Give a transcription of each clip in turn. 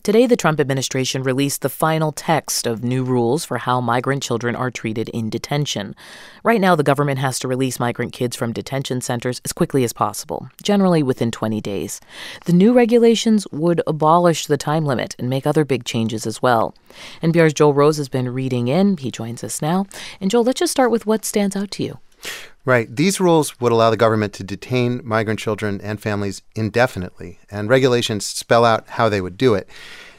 Today, the Trump administration released the final text of new rules for how migrant children are treated in detention. Right now, the government has to release migrant kids from detention centers as quickly as possible, generally within 20 days. The new regulations would abolish the time limit and make other big changes as well. NPR's Joel Rose has been reading in. He joins us now. And Joel, let's just start with what stands out to you. Right. These rules would allow the government to detain migrant children and families indefinitely, and regulations spell out how they would do it.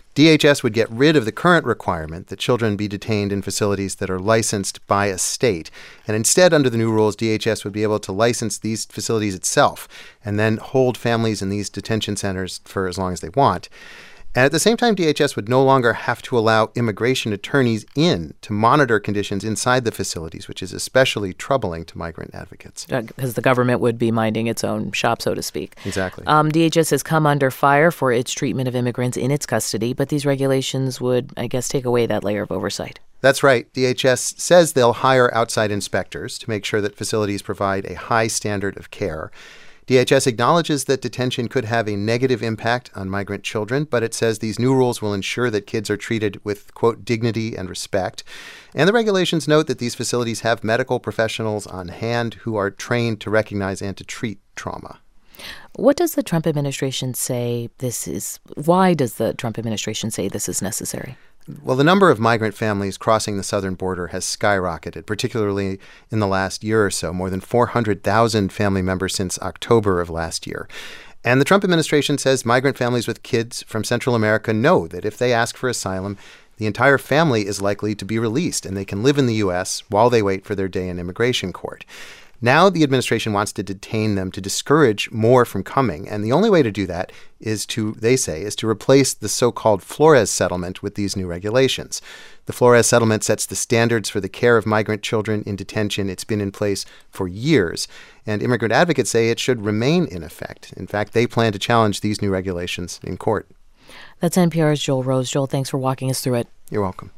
DHS would get rid of the current requirement that children be detained in facilities that are licensed by a state. And instead, under the new rules, DHS would be able to license these facilities itself and then hold families in these detention centers for as long as they want. And at the same time, DHS would no longer have to allow immigration attorneys in to monitor conditions inside the facilities, which is especially troubling to migrant advocates. Because the government would be minding its own shop, so to speak. Exactly. DHS has come under fire for its treatment of immigrants in its custody, but these regulations would, I guess, take away that layer of oversight. That's right. DHS says they'll hire outside inspectors to make sure that facilities provide a high standard of care. DHS acknowledges that detention could have a negative impact on migrant children, but it says these new rules will ensure that kids are treated with, quote, dignity and respect. And the regulations note that these facilities have medical professionals on hand who are trained to recognize and to treat trauma. What does the Trump administration say this is? Why does the Trump administration say this is necessary? Well, the number of migrant families crossing the southern border has skyrocketed, particularly in the last year or so, more than 400,000 family members since October of last year. And the Trump administration says migrant families with kids from Central America know that if they ask for asylum, the entire family is likely to be released and they can live in the U.S. while they wait for their day in immigration court. Now the administration wants to detain them to discourage more from coming. And the only way to do that is to replace the so-called Flores settlement with these new regulations. The Flores settlement sets the standards for the care of migrant children in detention. It's been in place for years. And immigrant advocates say it should remain in effect. In fact, they plan to challenge these new regulations in court. That's NPR's Joel Rose. Joel, thanks for walking us through it. You're welcome.